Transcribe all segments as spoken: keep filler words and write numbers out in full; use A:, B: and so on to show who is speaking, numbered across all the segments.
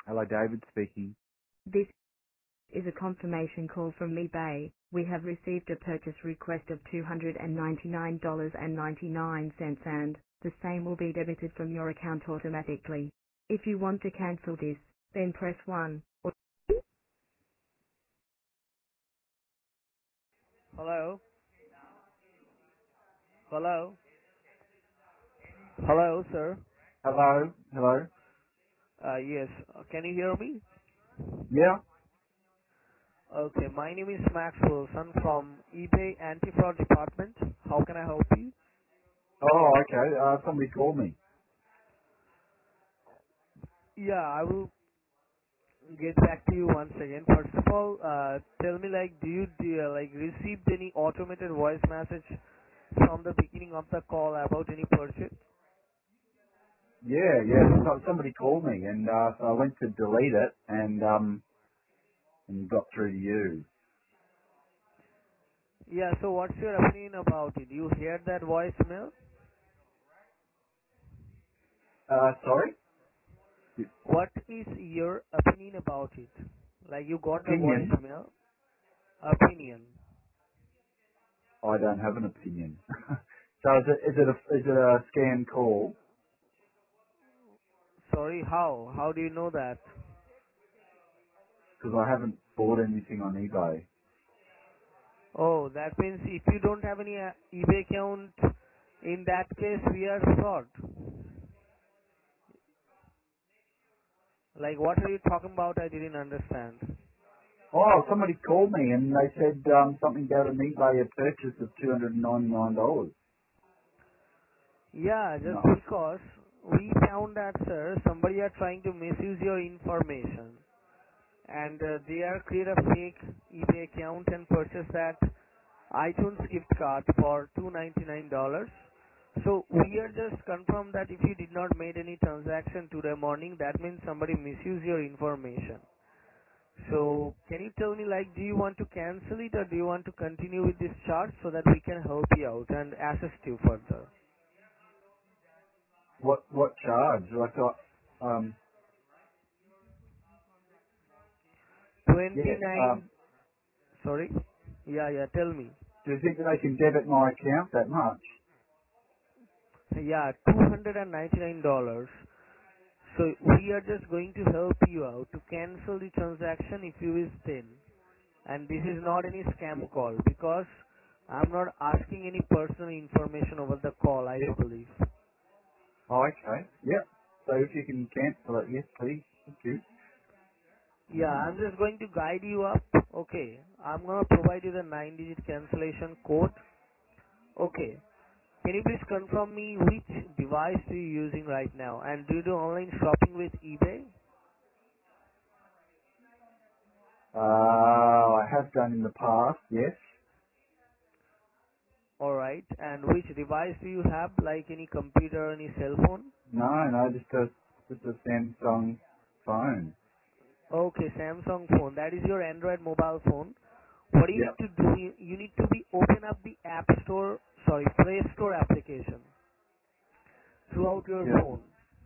A: Hello, David speaking.
B: This is a confirmation call from eBay. We have received a purchase request of two hundred ninety-nine dollars and ninety-nine cents and the same will be debited from your account automatically. If you want to cancel this, then press one. Or
C: Hello? Hello? Hello, sir.
A: Hello, hello.
C: Uh, yes. Uh, Can you hear me?
A: Yeah.
C: Okay, my name is Max Wilson from eBay Anti-Fraud Department. How can I help you?
A: Oh, okay. Uh, somebody called me.
C: Yeah, I will get back to you once again. First of all, uh, tell me, like, do you do, uh, like received any automated voice message from the beginning of the call about any purchase?
A: Yeah, yeah. So, somebody called me, and uh, so I went to delete it, and um, and got through to you.
C: Yeah. So, what's your opinion about it? You heard that voicemail?
A: Uh, sorry.
C: What is your opinion about it? Like, you got the
A: Opinion?
C: voicemail. Opinion.
A: I don't have an opinion. So is it is it a is it a scam call?
C: Sorry, how? How do you know that?
A: Because I haven't bought anything on eBay.
C: Oh, that means if you don't have any uh, eBay account, in that case we are fraud. Like, what are you talking about? I didn't understand.
A: Oh, somebody called me, and they said um, something about an eBay a purchase of two hundred and ninety nine dollars.
C: Yeah, just
A: No.
C: because we found that, sir, somebody are trying to misuse your information, and uh, they are create a fake eBay account and purchase that iTunes gift card for two hundred ninety-nine dollars. So we are just confirmed that if you did not made any transaction today morning, that means somebody misused your information. So can you tell me, like, do you want to cancel it or do you want to continue with this charge so that we can help you out and assist you further?
A: What what charge? Like I um yeah um.
C: twenty-nine, sorry? Yeah, yeah, tell me.
A: Do you think that they can debit my account that much?
C: Yeah, two hundred ninety-nine dollars. So we are just going to help you out to cancel the transaction if you wish then. And this is not any
A: Yeah.
C: scam call because I'm not asking any personal information over the call, I do believe.
A: Oh, okay. Yep. So if you can cancel it, yes, please. Thank you.
C: Yeah, I'm just going to guide you up. Okay, I'm going to provide you the nine digit cancellation code. Okay, can you please confirm me which device are you using right now? And do you do online shopping with eBay?
A: Uh, I have done in the past. Yes.
C: Alright, and which device do you have, like any computer or any cell phone?
A: No, no, just a just a Samsung phone.
C: Okay, Samsung phone. That is your Android mobile phone. What you need
A: Yep.
C: to do, you you need to be open up the App Store, sorry, Play Store application throughout your
A: Yep.
C: phone.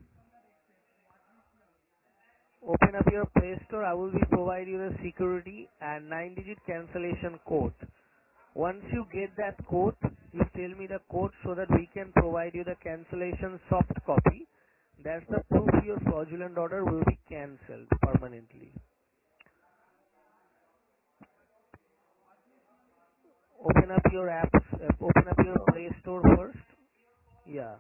C: Open up your Play Store. I will be provide you the security and nine digit cancellation code. Once you get that code, you tell me the code so that we can provide you the cancellation soft copy. That's the proof your fraudulent order will be cancelled permanently. Open up your apps, uh, open up your Play Store first. Yeah.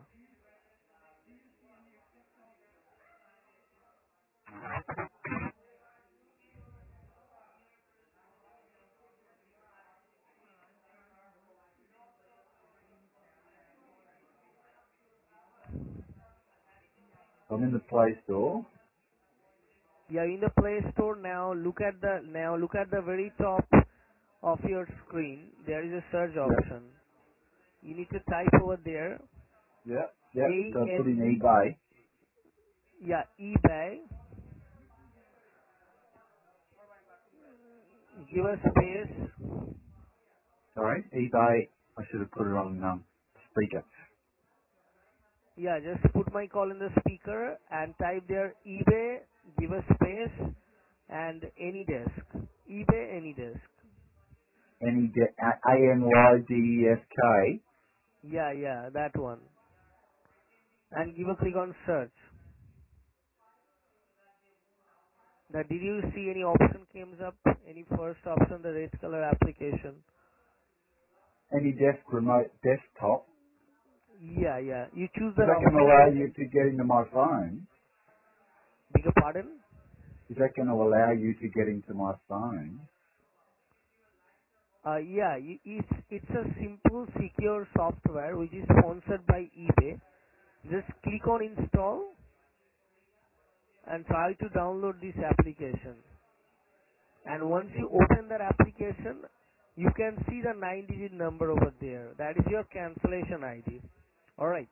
A: I'm in the Play Store.
C: Yeah, in the Play Store now, look at the, now look at the very top of your screen. There is a search
A: Yep.
C: option. You need to type over there,
A: Yep. Yep.
C: A
A: So I put in
C: N,
A: eBay.
C: yeah, eBay, give a space.
A: Sorry, eBay. I should have put it on um speaker.
C: Yeah, just put my call in the speaker and type there eBay, give give a space and AnyDesk. eBay AnyDesk.
A: Any de- A N Y D E S K.
C: Yeah, yeah, that one. And give a click on search. Now, did you see any option comes up? Any first option, the red color application?
A: Any desk remote desktop.
C: Yeah, yeah. You choose
A: Is
C: the
A: that going to allow you
C: application.
A: to get into my phone?
C: Beg your pardon?
A: Is that going to allow you to get into my phone?
C: Uh, yeah, you, it's, it's a simple, secure software which is sponsored by eBay. Just click on install and try to download this application. And once you open that application, you can see the nine digit number over there. That is your cancellation I D. Alright.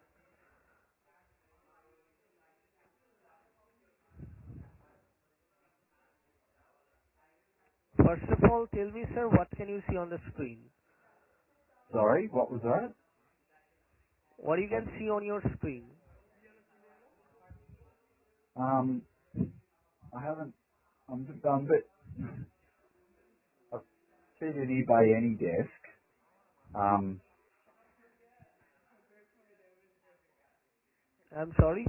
C: First of all, tell me, sir, what can you see on the screen?
A: Sorry, what was that?
C: What you can see on your screen?
A: Um, I haven't. I'm just. I'm a bit. I've cheated eBay any desk. Um,
C: I'm sorry?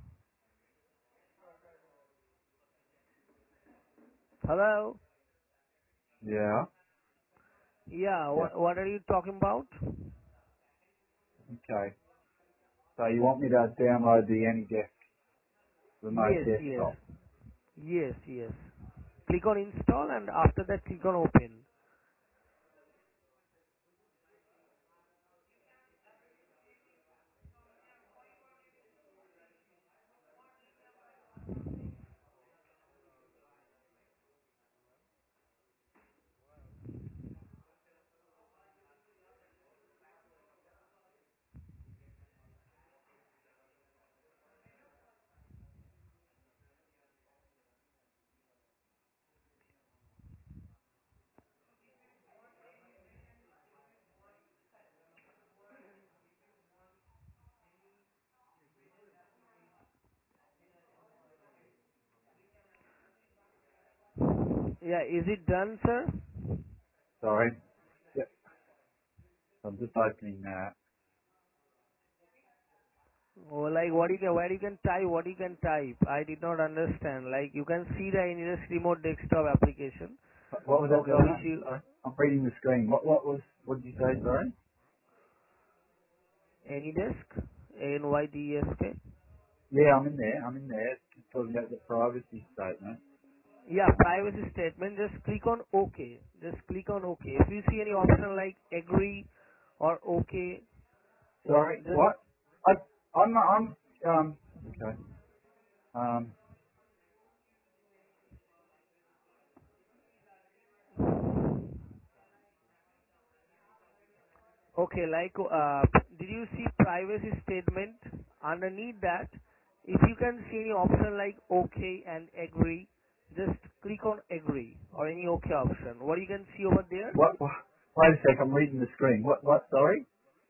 C: Hello?
A: yeah,
C: Yeah,
A: yeah.
C: what, what are you talking about?
A: Okay. So you want me to download the AnyDesk remote
C: Yes, yes.
A: desktop?
C: Yes, yes. Click on install and after that click on open. Yeah, is it done, sir?
A: Sorry. Yep. I'm just opening that.
C: Or like what you can, where you can type, what you can type. I did not understand. Like you can see the AnyDesk remote desktop application.
A: What was that
C: Okay,
A: doing?
C: which you,
A: Sorry. I'm reading the screen. What? What was? What did you say? Sorry.
C: AnyDesk, A N Y D E S K.
A: Yeah, I'm in there. I'm in there. It's talking about the privacy statement.
C: Yeah, privacy statement. Just click on OK. Just click on OK. If you see any option like agree or OK,
A: Sorry.
C: just
A: What? I. I'm. I'm. Um. Okay. Um.
C: okay. Like, uh, did you see privacy statement? Underneath that, if you can see any option like OK and agree, just click on agree or any OK option. What you can see over there?
A: What? what wait a sec. I'm reading the screen. What? What? Sorry.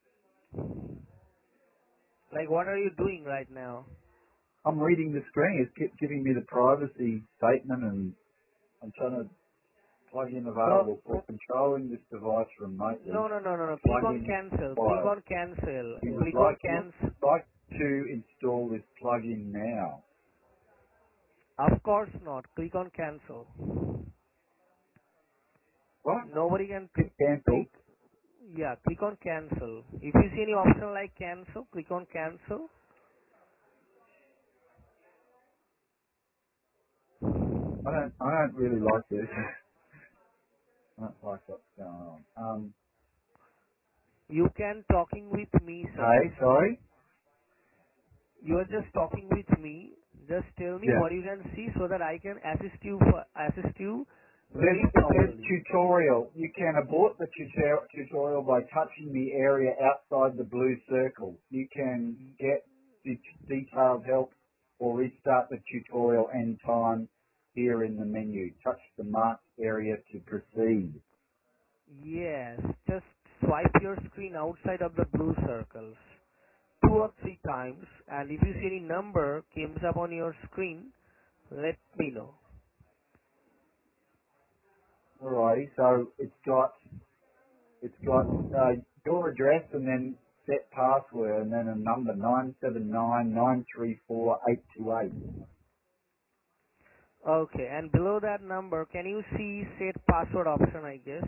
C: Like, what are you doing right now?
A: I'm reading the screen. It's gi- giving me the privacy statement, and I'm trying to plug in
C: Oh,
A: available for controlling this device remotely.
C: no, no, no, no, no. Click
A: Plug
C: on
A: in
C: cancel. Click
A: file.
C: on cancel.
A: You would
C: Click on
A: like look,
C: cancel.
A: like to install this plugin now.
C: Of course not. Click on cancel.
A: What?
C: Nobody can
A: Hit cancel.
C: click. Yeah, click on cancel. If you see any option like cancel, click on cancel.
A: I don't. I don't really like this. I don't like what's going on. Um.
C: You can talking with me, sir.
A: Okay. Sorry.
C: You are just talking with me. Just tell me
A: Yeah.
C: what you can see so that I can assist you for, assist you
A: It says,
C: very
A: it says
C: properly.
A: tutorial. You can abort the tutor- tutorial by touching the area outside the blue circle. You can get de- detailed help or restart the tutorial anytime here in the menu. Touch the marked area to proceed.
C: Yes, just swipe your screen outside of the blue circles two or three times, and if you see any number comes up on your screen, Let me know.
A: Alrighty, so it's got it's got uh, your address and then set password and then a number nine seven nine nine three four eight two eight.
C: Okay, and below that number, can you see set password option, I guess?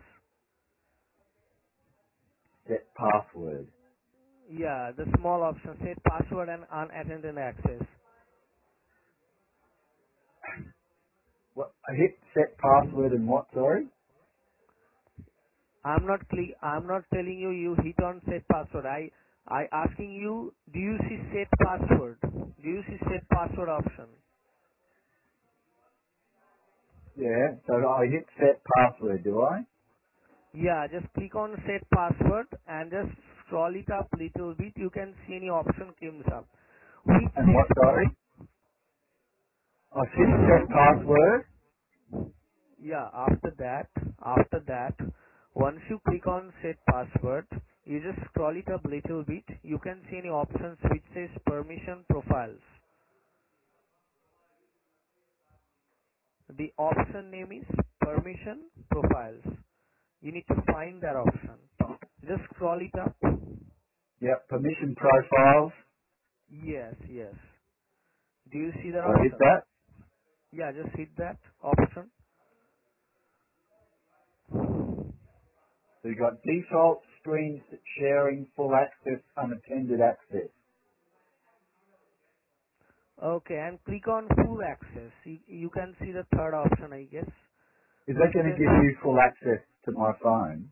A: Set password.
C: Yeah, the small option, set password and unattended access.
A: What? I hit set password and what? Sorry.
C: I'm not cle- I'm not telling you you hit on set password. I I asking you, do you see set password? Do you see set password option?
A: Yeah. So I hit set password. Do I?
C: Yeah, just click on set password and just scroll it up little bit. You can see any option comes up. Which
A: And what? Sorry. I hit set
C: says
A: password.
C: yeah, after that, after that, once you click on set password, you just scroll it up little bit. You can see any options which says permission profiles. The option name is permission profiles. You need to find that option. Just scroll it up.
A: Yep. Permission profiles.
C: Yes, yes. Do you see that
A: I hit
C: option?
A: that.
C: Yeah, just hit that option.
A: So you got default screen sharing, full access, unattended access.
C: Okay, and click on full access. You, you can see the third option, I guess,
A: Is that
C: which
A: going to
C: says
A: give you full access to my phone?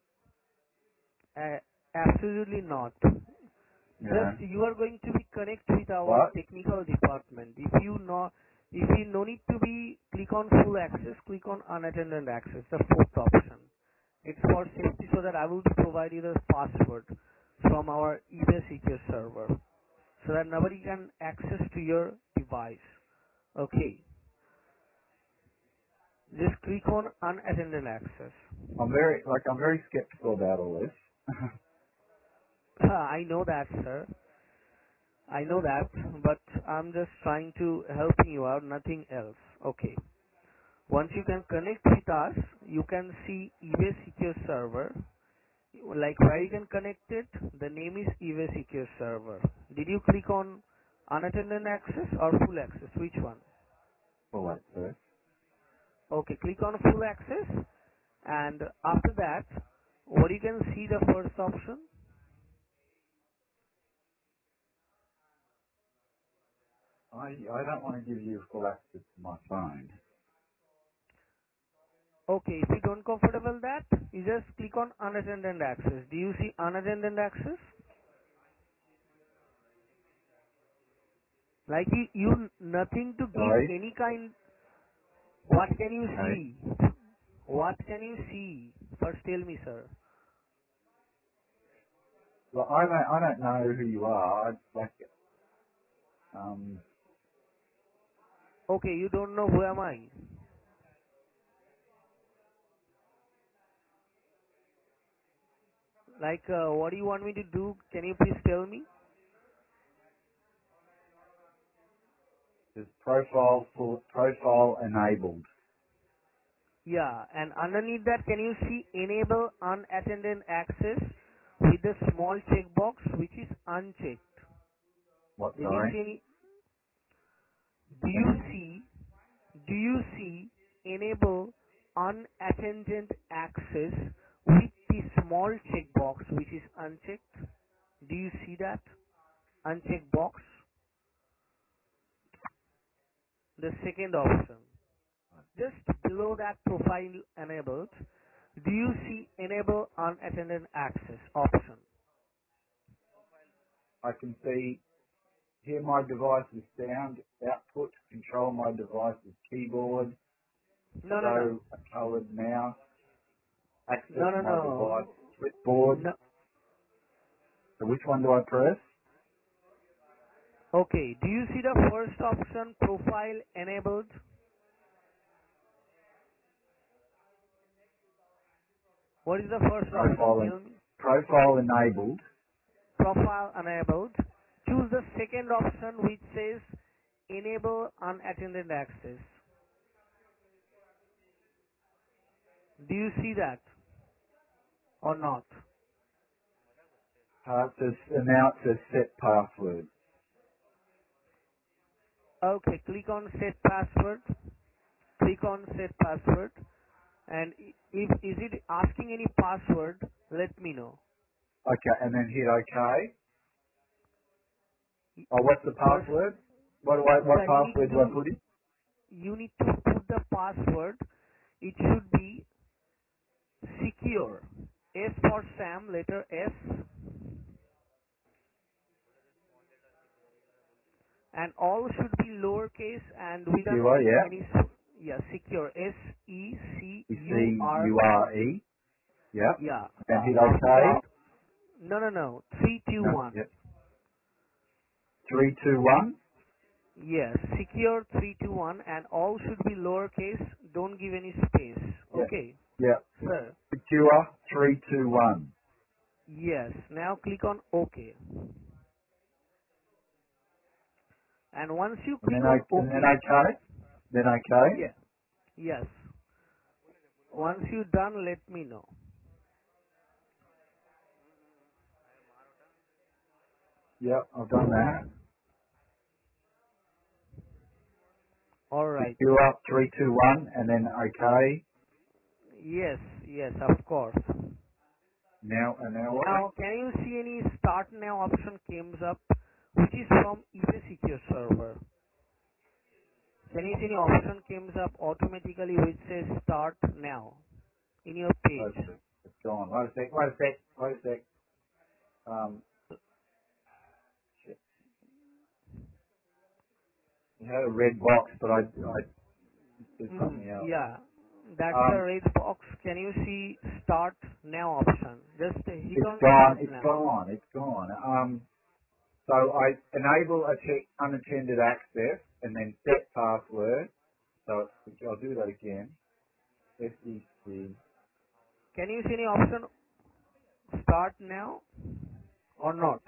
C: uh, absolutely not.
A: Yeah.
C: Just you are going to be connect with our
A: What?
C: technical department. If you know, if you no need to be click on full access, click on unattended access, the fourth option. It's for safety so that I will provide you the password from our eBay secure server so that nobody can access to your device. Okay. Just click on unattended access.
A: I'm very, like, I'm very skeptical about all this.
C: I know that, sir. I know that, but I'm just trying to helping you out, nothing else. Okay. Once you can connect with us, you can see eBay Secure Server. Like where you can connect it, the name is eBay Secure Server. Did you click on unattended access or full access? Which one?
A: Full access.
C: Okay, click on full access, and after that, what you can see the first option?
A: I, I don't want to give you full access to my phone.
C: Okay, if you don't comfortable that, you just click on unattended access. Do you see unattended access? Like you, you nothing to give
A: Sorry?
C: any kind. What can you
A: Okay.
C: see? What can you see? First tell me, sir.
A: Well, I don't, I don't know who you are. I, like, um,
C: Okay, you don't know who am I. Like, uh, what do you want me to do? Can you please tell me?
A: there's profile, full, profile enabled.
C: Yeah, and underneath that, can you see enable unattended access with the small checkbox which is unchecked?
A: What,
C: Did you
A: sorry?
C: see any? Do
A: Can
C: you
A: you,
C: see? Do you see enable unattended access with the small checkbox which is unchecked? Do you see that unchecked box? The second option. Just below that profile enabled, do you see enable unattended access option?
A: I can see hear my device's sound, output, control my device's keyboard,
C: No, no, no.
A: show a colored mouse, access
C: No, no,
A: my device
C: no.
A: clipboard.
C: No.
A: So which one do I press?
C: Okay. Do you see the first option profile enabled? What is the first option?
A: Profile, en-
C: Tell me.
A: profile enabled.
C: Profile enabled. Choose the second option which says enable unattended access. Do you see that or not?
A: Uh, it says, and now it says set password.
C: Okay, click on set password. Click on set password. And i- if is it asking any password, let me know.
A: Okay, and then hit OK.
C: Y-
A: Oh, what's the
C: First,
A: password? What do I, what
C: yeah, you need
A: password do I
C: to
A: put in?
C: you need to put the password. It should be secure. S for Sam, letter S, and all should be lowercase and without
A: Secure, yeah.
C: any s- yeah secure. S E C U R E.
A: C-U-R-E. Yep.
C: Yeah.
A: And hit
C: After
A: OK.
C: no no no three two
A: No,
C: one.
A: yep. Three, two, one.
C: Yes, secure three two one, and all should be lowercase. Don't give any space.
A: Yep.
C: Okay,
A: Yep.
C: sir.
A: Secure three, two, one.
C: Yes. Now click on OK. And once you
A: And then
C: click
A: I,
C: on
A: and then
C: OK,
A: OK. Then OK.
C: yeah, yes. Once you done, let me know.
A: Yep, I've done that.
C: All right.
A: Secure three, two, one, and then OK.
C: Yes, yes, of course.
A: Now, and now what?
C: Now, can you see any Start Now option comes up, which is from eBay Secure Server? Can you see any option comes up automatically which says Start Now in your
A: Wait a
C: page?
A: sec. It's gone. Wait a sec. Wait a sec. Wait a sec. Um, shit. You had a red box, but I, I did
C: Mm,
A: something else.
C: yeah, that's the
A: Um,
C: red box. Can you see Start Now option? Just hit
A: it's
C: on
A: gone.
C: Start
A: It's
C: Now.
A: gone. It's gone. Um, so I enable a check unattended access and then set password. So I'll do that again. S E C.
C: Can you see any option Start Now or not?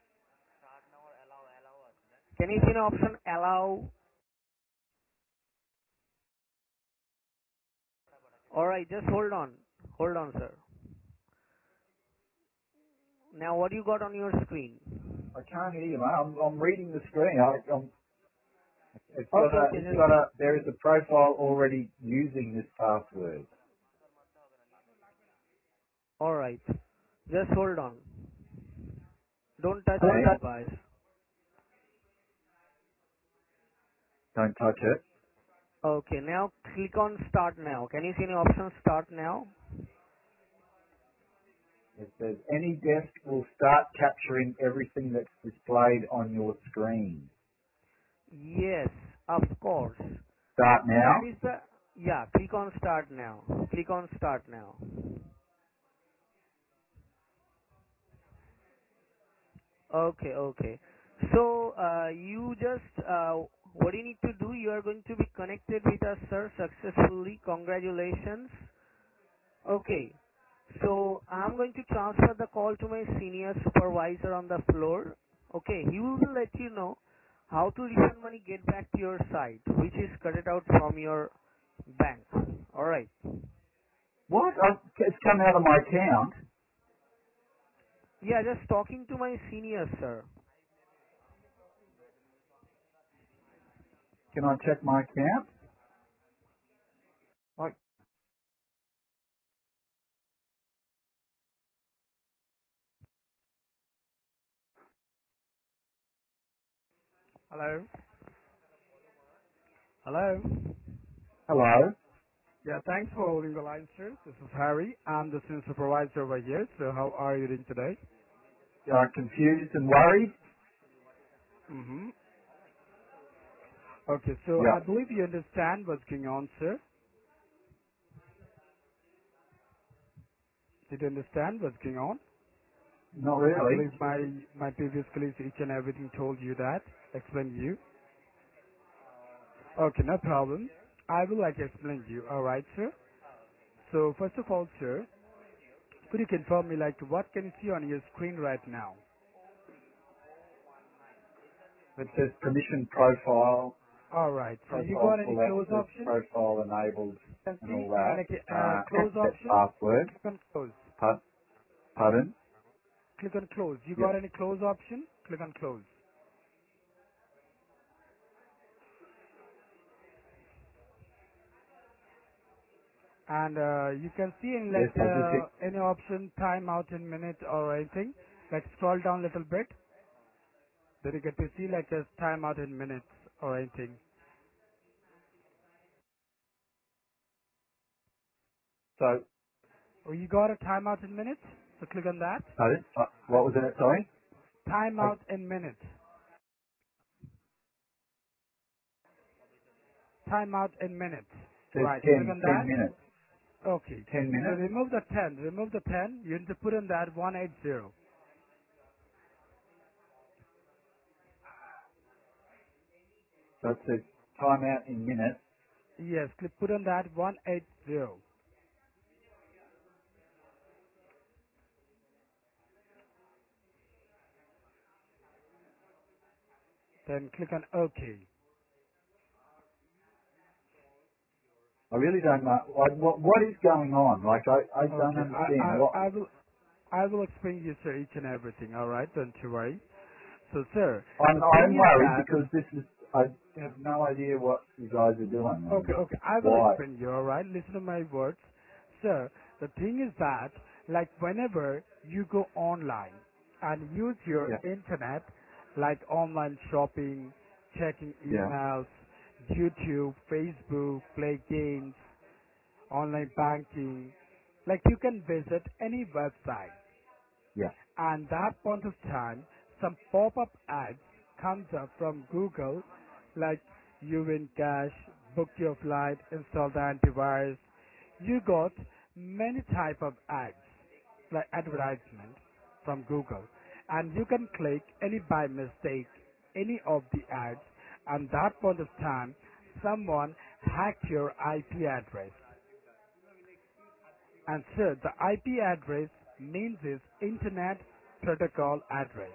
C: Can you see an option Allow? Alright, just hold on. Hold on, sir. Now what you got on your screen?
A: I can't hear you, mate. I'm, I'm reading the screen. I, I'm, it's got
C: Okay,
A: a.
C: okay,
A: It's
C: just
A: got a. There is a profile already using this password.
C: alright. Just hold on. Don't touch
A: Don't
C: any
A: touch.
C: device.
A: Don't touch it.
C: Okay, now click on Start Now. Can you see any option Start Now?
A: It says any desk will start capturing everything that's displayed on your screen.
C: Yes, of course.
A: Start
C: That
A: now.
C: is the, yeah, click on Start Now. Click on Start Now. Okay, okay. So, uh, you just, uh, what you need to do, you are going to be connected with us, sir, successfully. Congratulations. Okay. So, I'm going to transfer the call to my senior supervisor on the floor. Okay, he will let you know how to refund money get back to your site, which is cut it out from your bank. Alright.
A: What? Oh, it's come out of my account.
C: Yeah, just talking to my senior, sir.
A: Can I check my account? Like,
C: Hello? Hello?
A: hello.
C: Yeah, thanks for holding the line, sir. This is Harry. I'm the senior supervisor over here. So how are you doing today?
A: Uh, confused and worried?
C: Mm-hmm. Okay, so I
A: Yeah.
C: believe you understand what's going on, sir. Did you understand what's going on?
A: Not
C: I
A: really.
C: believe my my previous colleagues each and everything told you that, explained you. Okay, no problem. I will like explain you. All right, sir. So first of all, sir, could you confirm me like what can you see on your screen right now?
A: It says permission profile,
C: Alright, so you
A: profile
C: got any
A: full
C: close
A: access,
C: option?
A: profile enabled,
C: You can
A: and
C: see
A: all
C: uh,
A: that.
C: like a uh,
A: Uh,
C: close
A: asset
C: option.
A: password.
C: Click on close.
A: Pa- Pardon?
C: Click on close. You
A: Yeah.
C: got any close option? Click on close. And uh, you can see in
A: Yes,
C: like
A: I just hit.
C: uh, any option time out in minute or anything. Like scroll down a little bit. Then you get to see like a time out in minutes or anything.
A: So,
C: Oh, you got a timeout in minutes? So click on that.
A: pardon? Uh, what
C: And
A: was that? Sorry? I,
C: timeout in minutes. Timeout in minutes.
A: there's
C: Right. Click
A: ten,
C: on
A: ten
C: that.
A: minutes.
C: Okay.
A: ten
C: So
A: minutes?
C: remove the ten. Remove the ten. You need to put in that one eighty.
A: So it says timeout in minutes.
C: Yes. Click put in that one eighty. Then click on OK.
A: I really don't know. Like, what, what is going on? Like, I, I don't
C: Okay. I,
A: understand.
C: I,
A: What?
C: I will I will explain you sir each and everything. All right. Don't you worry. So sir,
A: I'm,
C: the
A: I'm
C: thing is
A: worried
C: that
A: because this is, I have no idea what you guys are doing and
C: okay, okay, I will
A: why.
C: explain you, alright? Listen to my words. Sir, the thing is that, like, whenever you go online and use your
A: Yeah,
C: internet, like online shopping, checking
A: yeah,
C: emails, YouTube, Facebook, play games, online banking, like, you can visit any website
A: yeah,
C: and that point of time some pop-up ads comes up from Google like you win cash, book your flight, install the antivirus. You got many type of ads like advertisement from Google and you can click any by mistake any of the ads and that point of time someone hacked your I P address. And sir, the I P address means is Internet Protocol Address.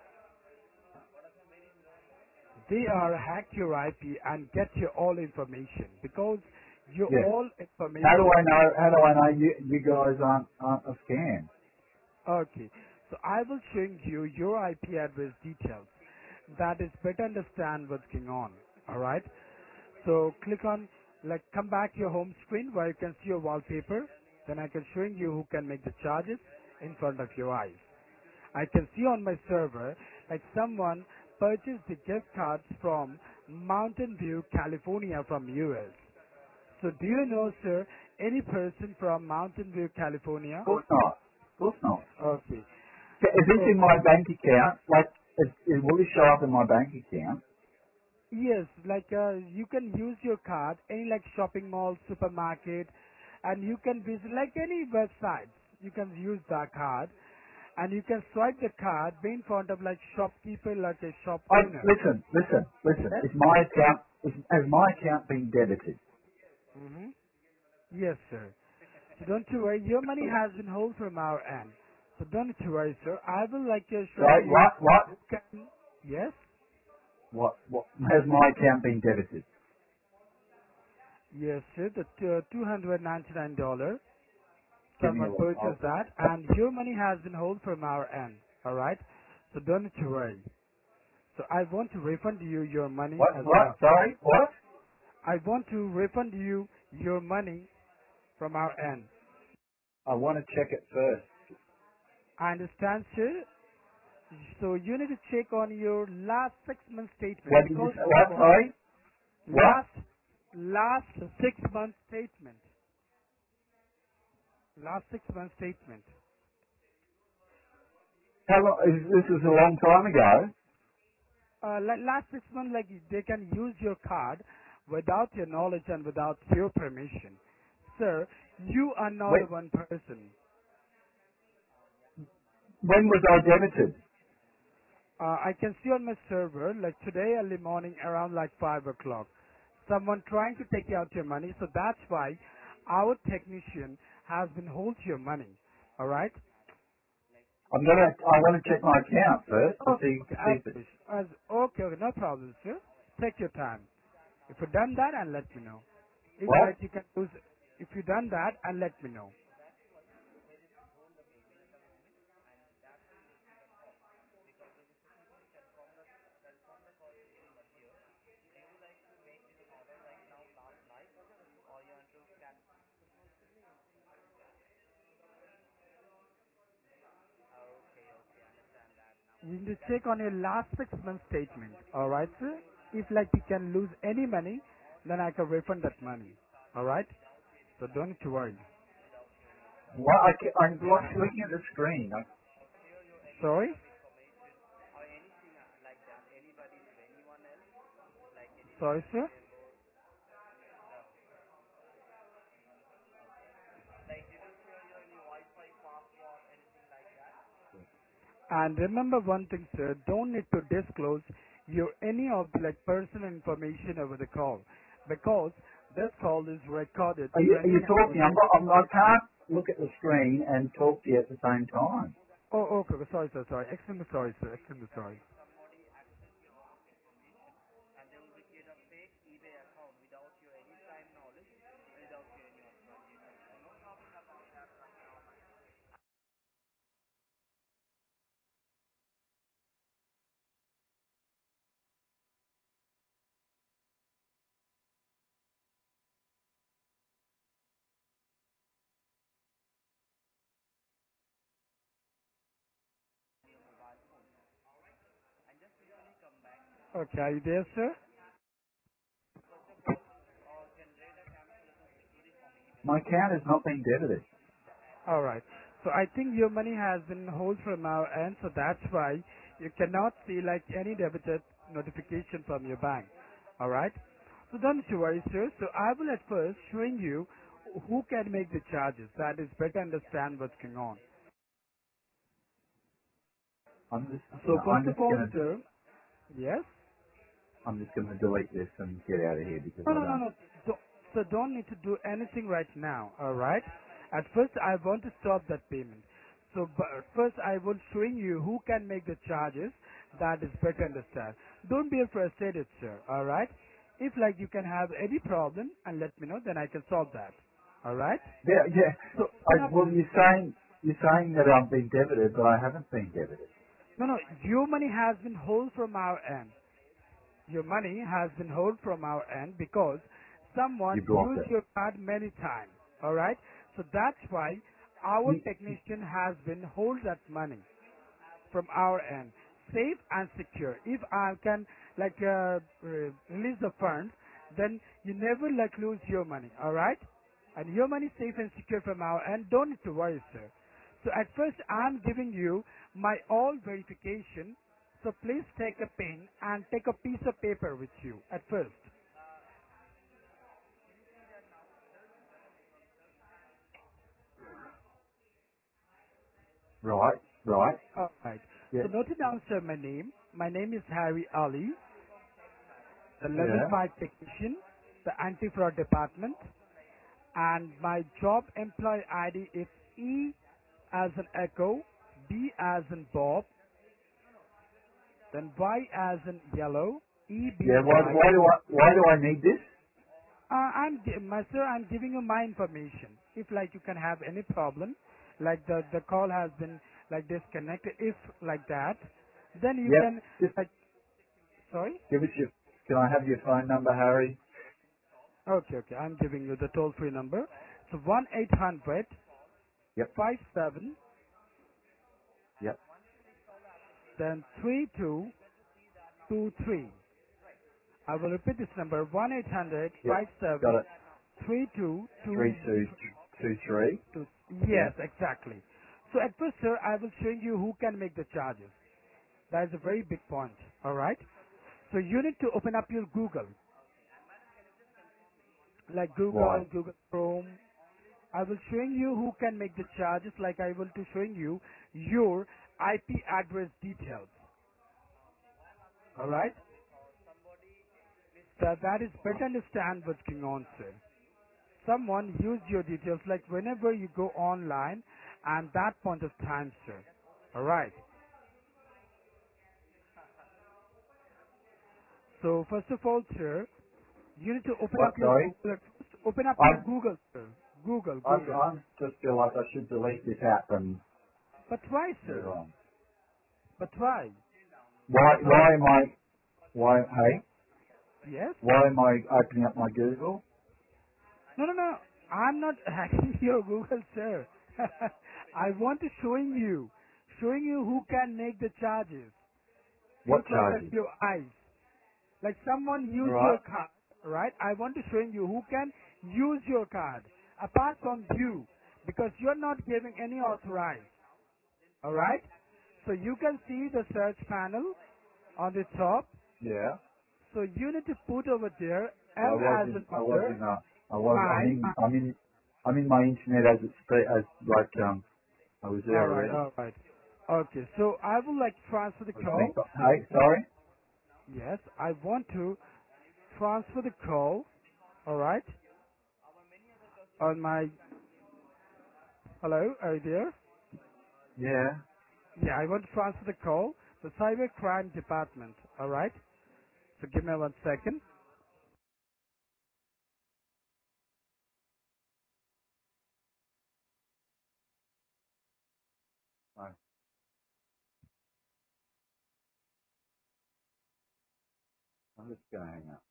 C: They are hack your I P and get your all information because your
A: yeah.
C: all
A: How do I
C: information.
A: know, how do I know you, you guys aren't, aren't a scam?
C: Okay, so I will showing you your I P address details. That is better understand what's going on. All right. So click on like come back your home screen where you can see your wallpaper. Then I can showing you who can make the charges in front of your eyes. I can see on my server like someone purchased the gift cards from Mountain View, California from U S. So do you know, sir, any person from Mountain View, California?
A: Of course not. Of course not.
C: Okay.
A: Is this in my
C: Okay.
A: bank account? Like, it, it, will this show up in my bank account?
C: Yes, like uh, you can use your card any like shopping mall, supermarket, and you can visit like any websites. You can use that card, and you can swipe the card be in front of like shopkeeper, like a shop
A: I,
C: owner.
A: listen, listen, listen.
C: Yes.
A: Is my account, is, has my account been debited?
C: Mm-hmm. Yes, sir. So don't you worry, your money has been held from our end. So don't you worry, sir. I will like uh, showing
A: Right,
C: you
A: what, what,
C: who can. Yes.
A: what, what, has my account been debited?
C: Yes, sir. The uh, two hundred ninety-nine dollar.
A: Give me a
C: Someone
A: look. I'll,
C: purchased that, and your money has been held from our end. All right. So don't you worry. So I want to refund you your money
A: what,
C: as
A: what,
C: well.
A: sorry, what?
C: I want to refund you your money from our end.
A: I want to check it first.
C: I understand, sir. So you need to check on your last six month statement
A: What did you
C: because
A: say?
C: this
A: What,
C: one
A: sorry? What?
C: last last six month statement. Last six month statement.
A: How long, is, this was a long time ago.
C: Uh, like last six months, like they can use your card without your knowledge and without your permission. Sir, you are not
A: When,
C: a one person.
A: when was I debited?
C: Uh, I can see on my server, like today early morning around like five o'clock, someone trying to take out your money. So that's why our technician has been hold your money. All right?
A: I'm gonna. I want to check my account first to
D: Oh,
A: see
D: okay,
A: see
D: as,
A: if it's
D: as, okay, okay, no problem, sir. Take your time. If you done that, and let me know. If
A: what.
D: like you can use, if you done that, and let me know. You need to check on your last six month statement. All right, sir. If like you can lose any money, then I can refund that money. All right. So don't need to worry.
A: What? I ca- I'm like looking at the screen. I,
D: Sorry. Sorry, sir. And remember one thing, sir, don't need to disclose your any of the like personal information over the call because this call is recorded
A: are you? Are you
D: training and
A: talking? I'm,
D: monitoring.
A: not- I'm. I can't look at the screen and talk to you at the same time.
D: Oh, okay, okay, sorry, sir, sorry. Extremely sorry, sir. Extremely sorry. Okay, are you there, sir?
A: My account has not been debited.
D: All right. So I think your money has been hold from our end, so that's why you cannot see like any debited notification from your bank. All right. So don't you worry, sir. So I will at first showing you who can make the charges. That is better understand what's going on.
A: I'm just.
D: So
A: I'm
D: first of
A: just
D: all,
A: gonna.
D: sir, yes.
A: I'm just gonna delete this and get out of here because
D: No,
A: I
D: no, no,
A: don't.
D: no. Don't, so don't need to do anything right now. All right. At first, I want to stop that payment. So but first, I will showing you who can make the charges. That is better understand. Don't be frustrated, sir. All right. If like you can have any problem and let me know, then I can solve that. All right.
A: Yeah, yeah.
D: So
A: I,
D: no,
A: well, you're saying you're saying that I've been debited, but I haven't been debited.
D: no, no. Your money has been hold from our end. Your money has been held from our end because
A: You
D: someone
A: blocked
D: used
A: it.
D: your card many times. Alright? So that's why our
A: You,
D: technician has been hold that money from our end. Safe and secure. If I can like uh, uh, release the funds, then you never like lose your money. Alright? And your money is safe and secure from our end. Don't need to worry, sir. So at first I'm giving you my all verification. So please take a pen and take a piece of paper with you at first.
A: right, right.
D: Alright.
A: Yeah,
D: So note it down, sir, my name. My name is Harry Ali, the level
A: yeah,
D: five technician, the anti-fraud department. And my job employee I D is E as in Echo, B as in Bob, then Y as in yellow, E B
A: yeah. Why,
D: Y.
A: why do I, why do I need this?
D: Uh, I'm, gi- my sir, I'm giving you my information. If like you can have any problem, like the the call has been like disconnected, if like that, then you
A: Yep.
D: can
A: Just
D: like sorry.
A: give us your. Can I have your phone number, Harry?
D: Okay, okay. I'm giving you the toll free number. So one eight hundred
A: Yep,
D: five seven
A: yep,
D: then three two two three. I will repeat this number one eight hundred
A: yep.
D: five seven
A: Got it.
D: three two
A: Three
D: two
A: two two three.
D: two.
A: Yeah.
D: Yes, exactly. So at first, sir, I will show you who can make the charges. That is a very big point. All right. So you need to open up your Google, like
A: Why?
D: Google, Google Chrome. I will showing you who can make the charges, like I will to showing you your I P address details. All right. So that is better understand what's going on, sir. Someone used your details, like whenever you go online, and that point of time, sir. All right. So first of all, sir, you need to open
A: What,
D: up your
A: sorry?
D: Google. Open up your
A: I'm,
D: Google, sir. Google,
A: I'm,
D: Google.
A: I'm just feel like I should delete this app and
D: But why,
A: move
D: sir?
A: on.
D: But why?
A: Why, why am I, why, hey,
D: Yes?
A: why am I opening up my Google?
D: No, no, no. I'm not hacking your Google, sir. I want to showing you, showing you who can make the charges.
A: What
D: Think like that
A: charges?
D: your eyes. Like someone use your
A: Right?
D: card, right? I want to showing you who can use your card apart from you, because you're not giving any authorized. All right? So you can see the search panel on the top.
A: Yeah.
D: So you need to put over there
A: I
D: M
A: was
D: as
A: in,
D: in
A: I was
D: mother,
A: in, uh, I was, I'm
D: I.
A: in, I'm in, I'm in my internet as it's, spe- as like, um, I was there
D: All right,
A: already.
D: all right. Okay, so I would like to transfer the
A: I was being,
D: call.
A: hey, sorry?
D: Yes, I want to transfer the call. All right, on my. Hello, are you there?
A: Yeah.
D: Yeah, I want to transfer the call. The cyber crime department. All right. So give me one second.
A: Right. I'm just going to hang up.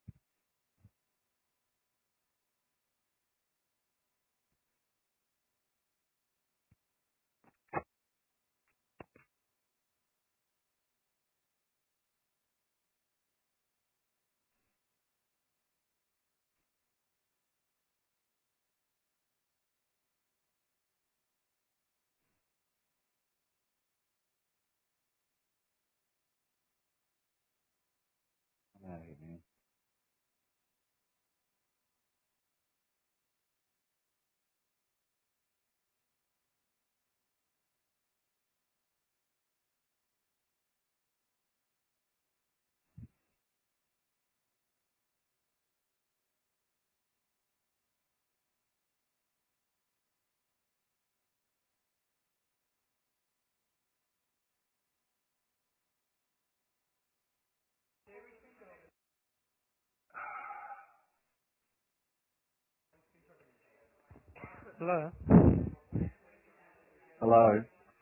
A: I'm out of here, man.
C: Hello.
A: Hello?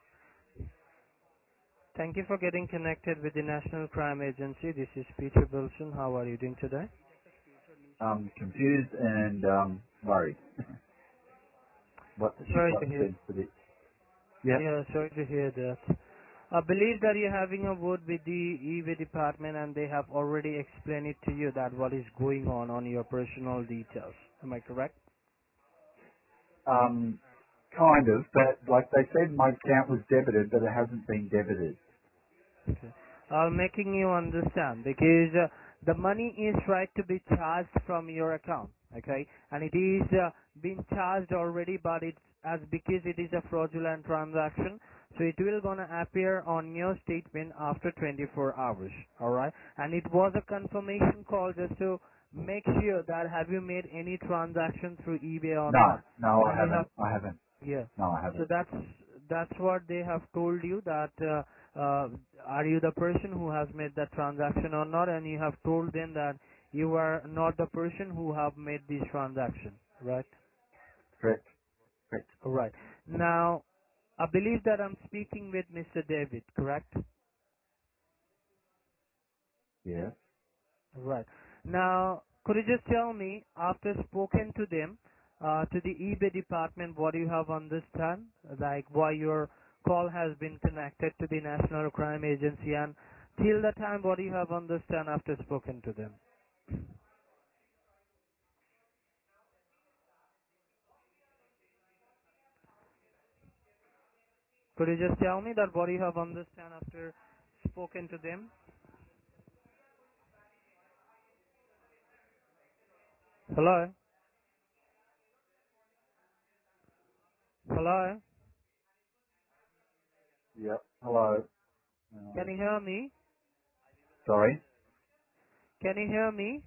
C: Thank you for getting connected with the National Crime Agency. This is Peter Wilson. How are you doing today?
A: I'm confused and, um, worried. What,
C: Sorry
A: what
C: to hear.
A: seems to be, yep.
C: Yeah, sorry to hear that. I believe that you're having a word with the eBay department and they have already explained it to you that what is going on on your personal details. Am I correct?
A: Um, kind of, but like they said my account was debited, but it hasn't been debited.
C: Okay. Uh, making you understand because uh, the money is right to be charged from your account, okay, and it is uh, been charged already, but it's as because it is a fraudulent transaction, so it will gonna appear on your statement after twenty-four hours, all right, and it was a confirmation call just to make sure that have you made any transaction through eBay or
A: No,
C: not,
A: no, I
C: and you have
A: haven't. I haven't.
C: yeah.
A: No, I
C: So
A: haven't.
C: that's that's what they have told you that uh, uh, are you the person who has made that transaction or not, and you have told them that you are not the person who have made this transaction, right?
A: Correct. Correct.
C: Right. Now, I believe that I'm speaking with Mister David, correct?
A: Yeah.
C: Right. Now, could you just tell me, after spoken to them, uh, to the eBay department, what you have understand, like why your call has been connected to the National Crime Agency, and till the time, what you have understand after spoken to them? Could you just tell me that what you have understand after spoken to them? Hello? Hello?
A: Yep. Hello.
C: Can
A: Um,
C: you hear me?
A: sorry.
C: Can you hear me?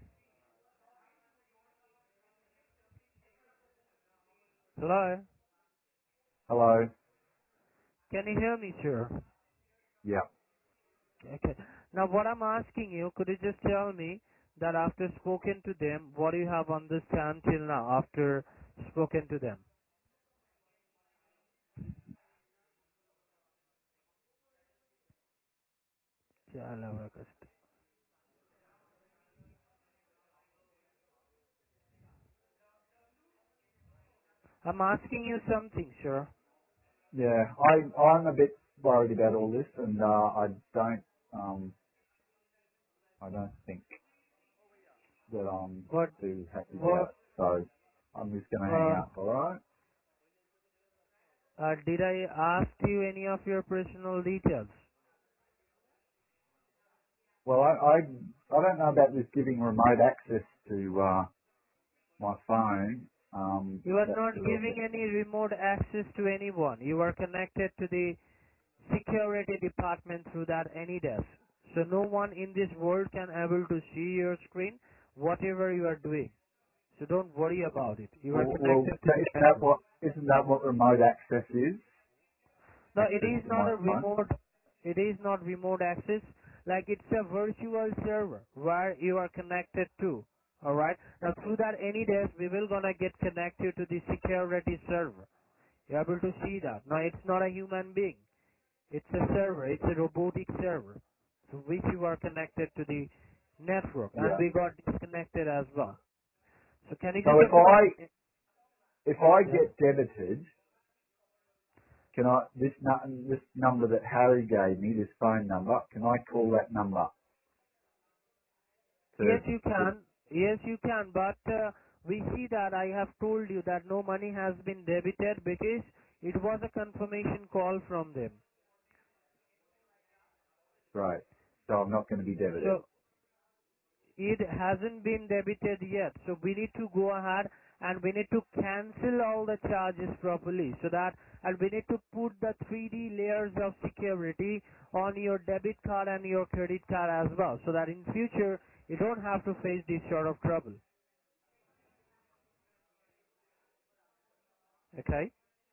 C: Hello?
A: Hello.
C: Can you hear me, sir?
A: Yeah.
C: Okay. Now, what I'm asking you, could you just tell me that after spoken to them, what do you have understand till now after spoken to them? Chala August. I'm asking you something, sir.
A: Yeah. I I'm a bit worried about all this, and uh, I don't um I don't think that I'm
C: What,
A: too happy about
C: what,
A: it. So I'm just gonna hang
C: uh,
A: up. All right.
C: uh, did I ask you any of your personal details?
A: Well, I I I don't know about this giving remote access to uh my phone. Um,
C: You are
A: that's
C: not
A: a little
C: giving
A: bit
C: any remote access to anyone. You are connected to the security department through that AnyDesk. So no one in this world can able to see your screen, whatever you are doing. So don't worry about it. You are
A: well. well
C: connected to
A: that,
C: the
A: isn't that
C: network.
A: what isn't that what remote access is?
C: No, it
A: Access
C: is
A: to
C: not
A: my
C: a
A: phone.
C: remote, it is not remote access. Like it's a virtual server where you are connected to. Alright? Now through that AnyDesk, we will gonna get connected to the security server. You're able to see that. Now it's not a human being. It's a server. It's a robotic server to which you are connected to the network, and
A: Yeah.
C: we got disconnected as well. So can you
A: So
C: just
A: if I
C: about
A: if I
C: yeah?
A: get debited, can I this nu- this number that Harry gave me, this phone number, can I call that number to?
C: Yes, you can. Yes, you can. But uh, we see that I have told you that no money has been debited because it was a confirmation call from them.
A: Right. So I'm not going to be debited.
C: So it hasn't been debited yet. So we need to go ahead and we need to cancel all the charges properly so that, and we need to put the three D layers of security on your debit card and your credit card as well so that in future you don't have to face this sort of trouble. Okay?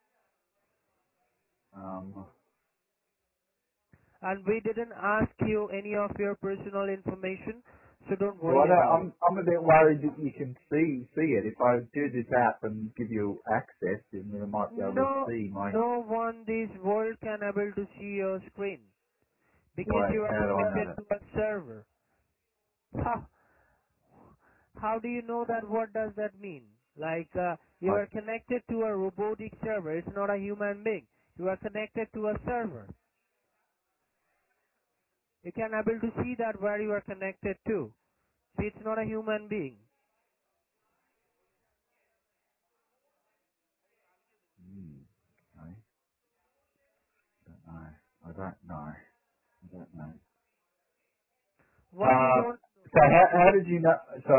A: Um,
C: And we didn't ask you any of your personal information, so don't
A: well, I
C: worry
A: don't,
C: about it.
A: I'm I'm a bit worried that you can see see it. If I do this app and give you access, then you might be able to
C: No,
A: see my.
C: no one this world can able to see your screen because
A: Wait,
C: you are
A: how do I know
C: connected
A: that?
C: to a server. How, how do you know that? What does that mean? Like uh, you
A: I,
C: are connected to a robotic server. It's not a human being. You are connected to a server. You can able to see that where you are connected to. See, it's not a human being.
A: hmm, okay. I don't know. I don't know. I don't know.
C: What you
A: Uh,
C: don't
A: so how, how did you know? So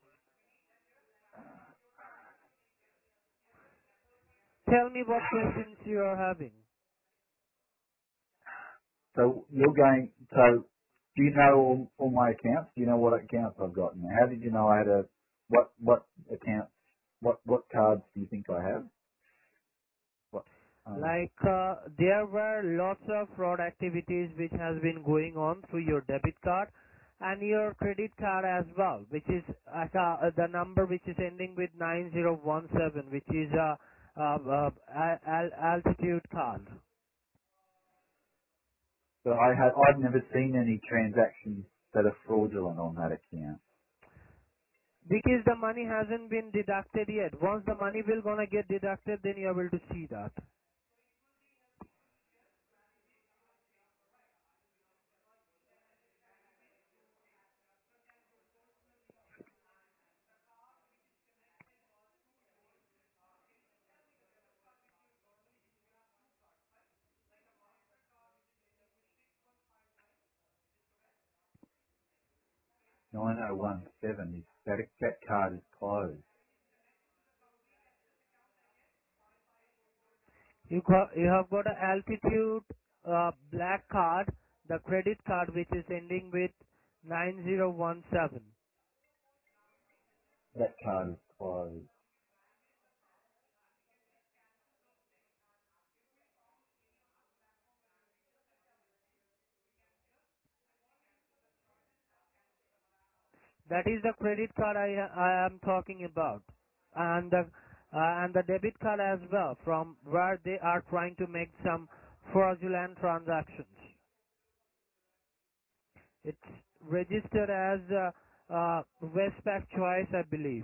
C: tell me what questions you are having.
A: so you're going. So do you know all, all my accounts? Do you know what accounts I've got now? How did you know I had a what what accounts? What what cards do you think I have? What? Um,
C: Like uh, there were lots of fraud activities which has been going on through your debit card and your credit card as well, which is uh, uh, the number which is ending with nine zero one seven, which is a uh, uh, al- al- altitude card.
A: so I had I've never seen any transactions that are fraudulent on that account.
C: Because the money hasn't been deducted yet. Once the money will gonna get deducted, then you're able to see that.
A: nine oh one seven is that that card is closed.
C: You got, you have got a altitude uh, black card, the credit card which is ending with nine zero one seven.
A: That card is closed.
C: That is the credit card I I am talking about, and the uh, and the debit card as well, from where they are trying to make some fraudulent transactions. It's registered as uh, uh, Westpac Choice, I believe.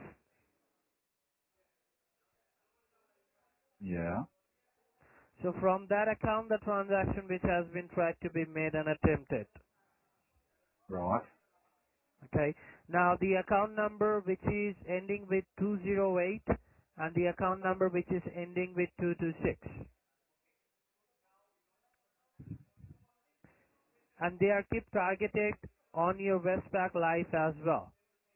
A: Yeah.
C: So from that account, the transaction which has been tried to be made and attempted.
A: Right.
C: Okay. Now the account number which is ending with two zero eight and the account number which is ending with two two six. And they are keep targeted on your Westpac Life as well.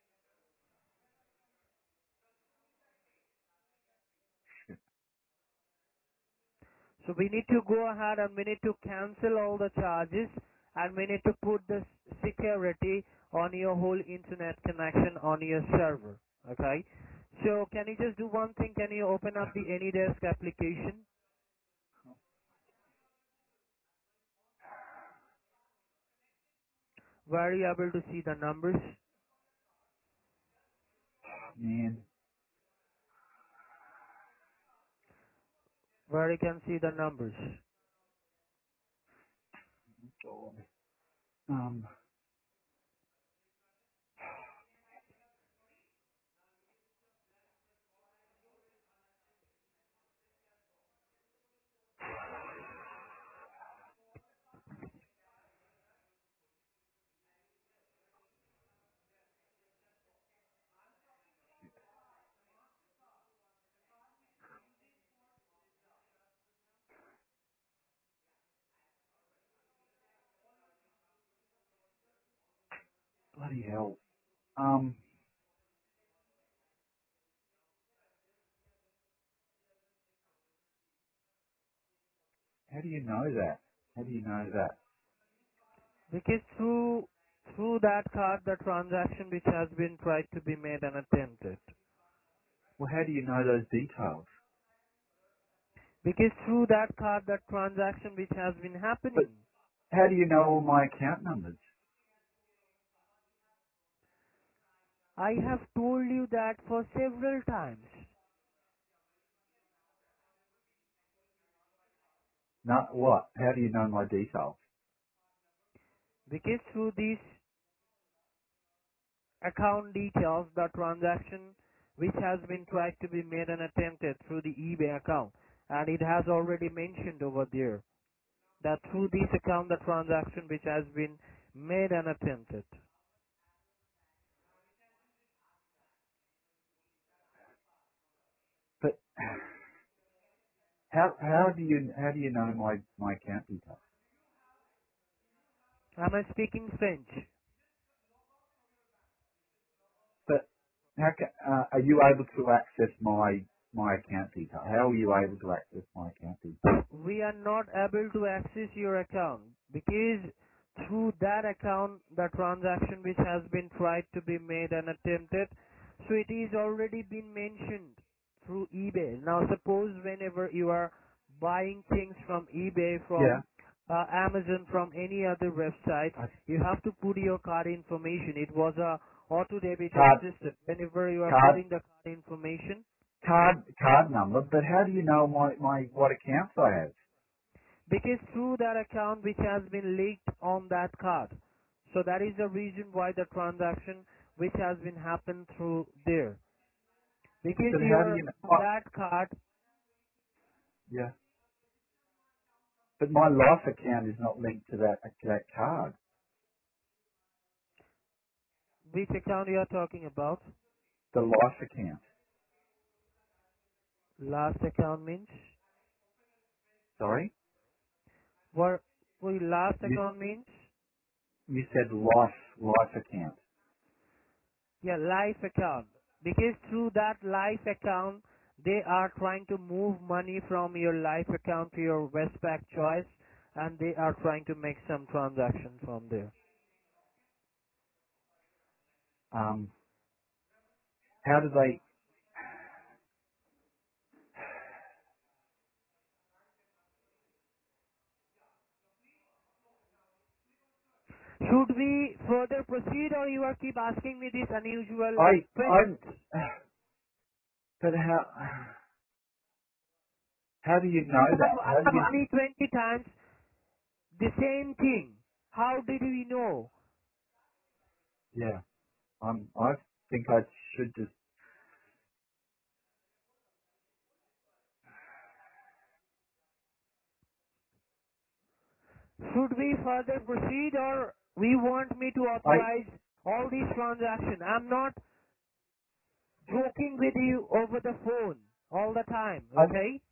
C: So we need to go ahead and we need to cancel all the charges and we need to put the security on your whole internet connection on your server. Okay. So can you just do one thing? Can you open up the AnyDesk application? Where are you able to see the numbers?
A: Man.
C: Where you can see the numbers.
A: God. Um. Bloody hell. Um. How do you know that? How do you know that?
C: Because through through that card, the transaction which has been tried to be made and attempted.
A: Well, how do you know those details?
C: Because through that card, the transaction which has been
A: But
C: happening.
A: how do you know all my account numbers?
C: I have told you that for several times.
A: Not what? How do you know my details?
C: Because through these account details, the transaction which has been tried to be made and attempted through the eBay account, and it has already mentioned over there that through this account, the transaction which has been made and attempted.
A: But how how do you how do you know my my account details?
C: Am I speaking French?
A: But how ca uh, are you able to access my my account details? How are you able to access my account details?
C: We are not able to access your account because through that account the transaction which has been tried to be made and attempted, so it is already been mentioned through eBay. Now suppose whenever you are buying things from eBay,
A: Yeah.
C: from uh, Amazon, from any other website,
A: I,
C: you have to put your card information. It was a auto debited
A: card
C: system. Whenever you are
A: card
C: putting the card information,
A: card card number. But how do you know my my what accounts I have?
C: because through that account which has been linked on that card. So that is the reason why the transaction which has been happened through there. Because
A: But how do
C: your
A: you know? What?
C: that card,
A: Yeah. But my life account is not linked to that to that card.
C: which account you are talking about?
A: The life account.
C: Last account means?
A: Sorry.
C: What, what last
A: You
C: account means?
A: you said life life account.
C: Yeah, life account. Because through that life account, they are trying to move money from your life account to your Westpac Choice, and they are trying to make some transaction from there.
A: Um. How do they?
C: Should we further proceed, or you are keep asking me these unusual
A: I, I'm,
C: questions?
A: but how, how do you know
C: I've,
A: that? How do
C: I've
A: you,
C: asked twenty times the same thing. How did we know?
A: yeah, I'm, I think I should just,
C: Should we further proceed, or we want me to
A: I,
C: authorize all these transactions? I'm not joking with you over the phone all the time,
A: I,
C: okay?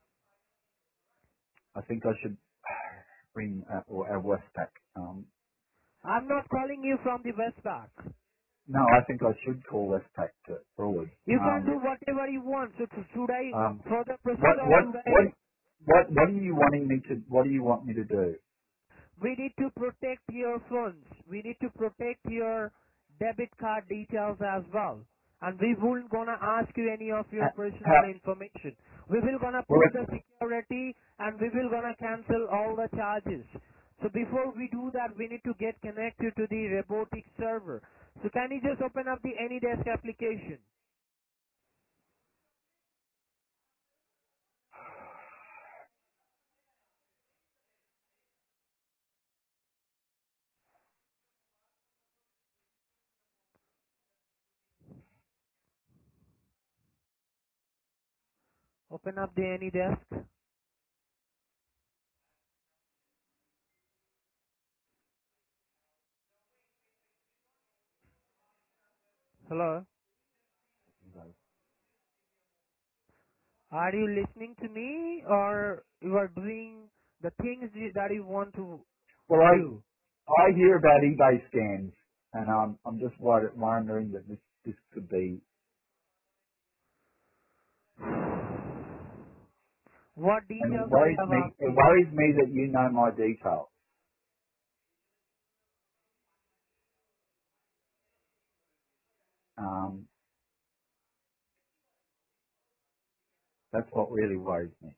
A: I think I should bring uh, or our Westpac. Um,
C: I'm not calling you from the Westpac.
A: no, I think I should call Westpac to forward.
C: You can
A: Um,
C: do whatever you want. So to- should I
A: um,
C: further proceed,
A: what,
C: or
A: what,
C: should
A: what,
C: I?
A: what, what are you wanting me to? What do you want me to do?
C: We need to protect your funds. We need to protect your debit card details as well. And we won't gonna ask you any of your
A: Uh,
C: personal
A: How,
C: information. We will gonna
A: well,
C: put the security, and we will gonna cancel all the charges. So before we do that, we need to get connected to the robotic server. So can you just open up the AnyDesk application? Open up the AnyDesk. Hello? Are you listening to me, or you are doing the things you- that you want to
A: well, I,
C: do?
A: I hear about eBay scams, and um, I'm just wor- wondering that this, this could be.
C: What
A: And it
C: details are you
A: worries me. It
C: asking?
A: worries me that you know my details. Um, that's what really worries me.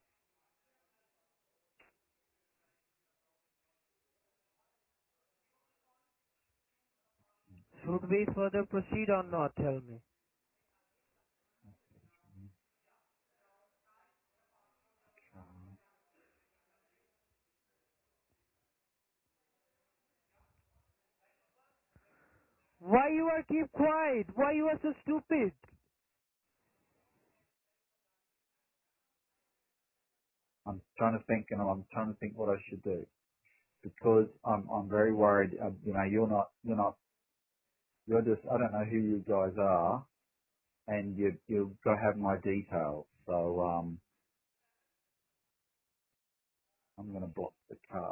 C: Should we further proceed or not? Tell me. Why you are keep quiet? Why you are so stupid?
A: I'm trying to think, and I'm trying to think what I should do because I'm I'm very worried. Um, you know, you're not you're not you're just I don't know who you guys are, and you you've got to have my details. So um, I'm going to block the card.